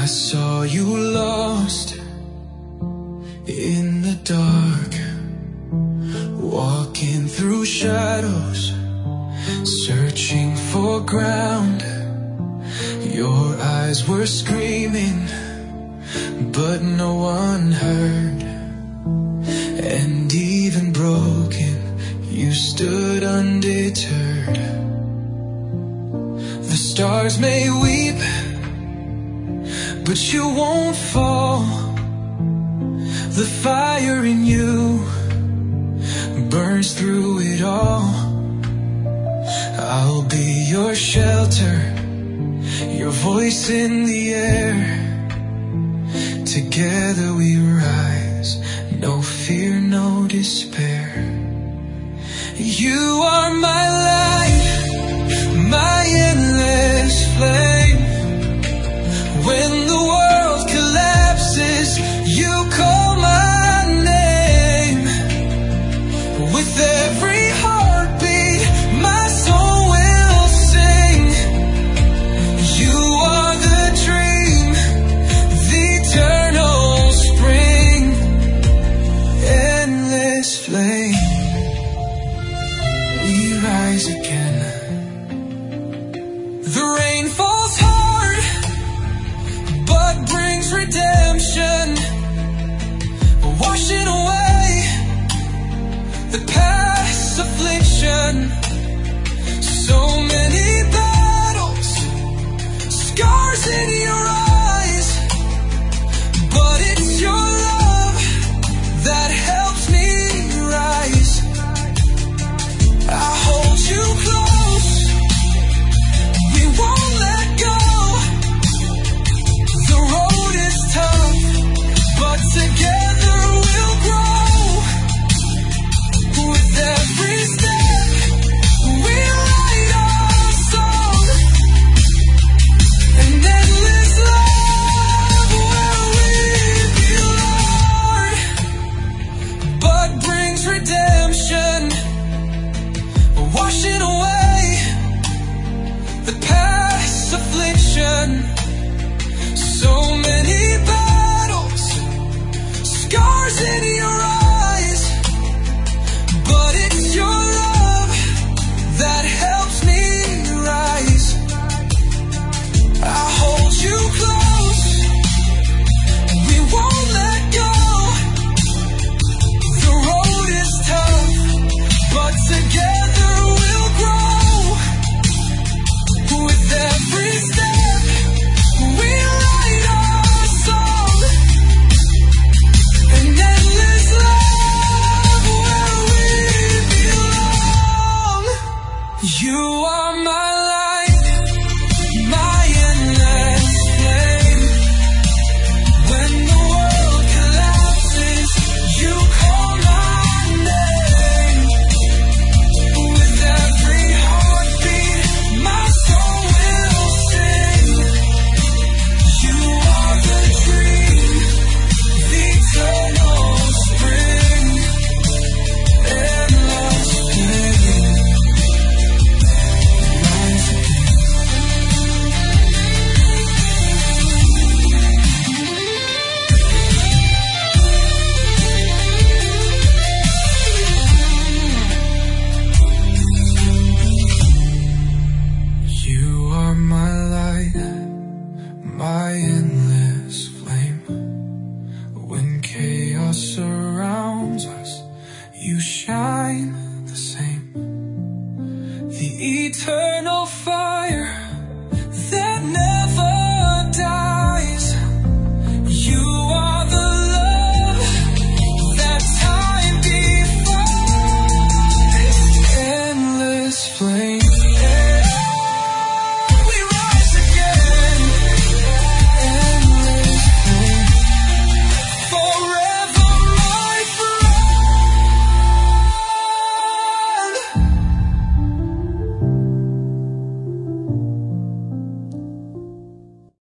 saw you lost in the dark, walking through shadows, searching for ground. Your eyes were screaming, but no one heard. And even broken, you stood undeterred. The stars may weep, but you won't fall. The fire in you burns through it all. I'll be your shelter, your voice in the air. Together we rise, no fear, no despair. You are my light, my endless flame. When the world collapses, you call my name. With every heartbeat, my soul will sing. You are the dream, the eternal spring, endless flame. We rise again. The rain falls hard, but brings redemption, washing away the past affliction. So